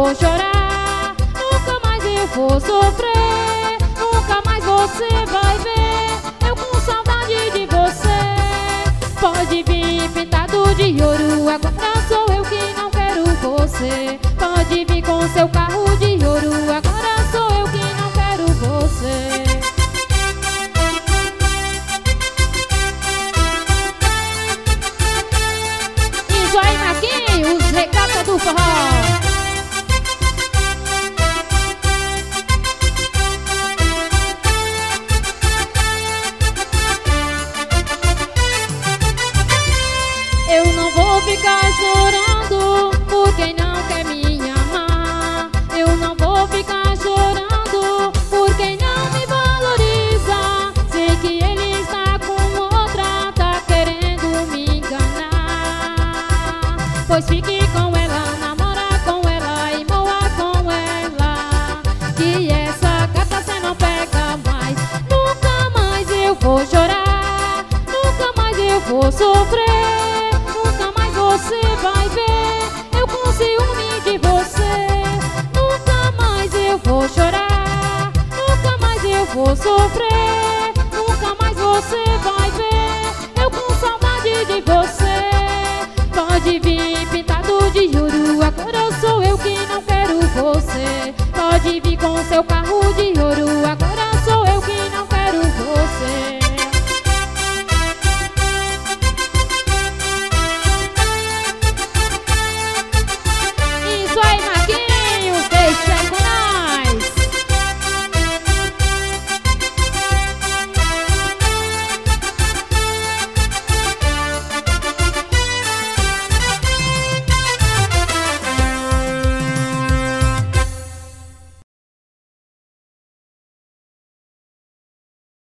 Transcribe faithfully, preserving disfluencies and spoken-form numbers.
vou chorar, nunca mais eu vou sofrer, nunca mais você vai ver eu com saudade de você. Pode vir pintado de ouro, agora sou eu que não quero você. Pode vir com seu carro de ouro, agora sou eu que não quero você. Isso aí, Marquinhos, os regata do forró. Eu não vou ficar chorando por quem não quer me amar. Eu não vou ficar chorando por quem não me valoriza. Sei que ele está com outra, tá querendo me enganar. Pois fique com ela, namora com ela e moa com ela, que essa gata cê não pega mais. Nunca mais eu vou chorar, nunca mais eu vou sofrer, você vai ver eu com ciúme de você. Nunca mais eu vou chorar, nunca mais eu vou sofrer, nunca mais você vai ver eu com saudade de você. Pode vir pintado de ouro, agora sou eu que não quero você. Pode vir com seu carro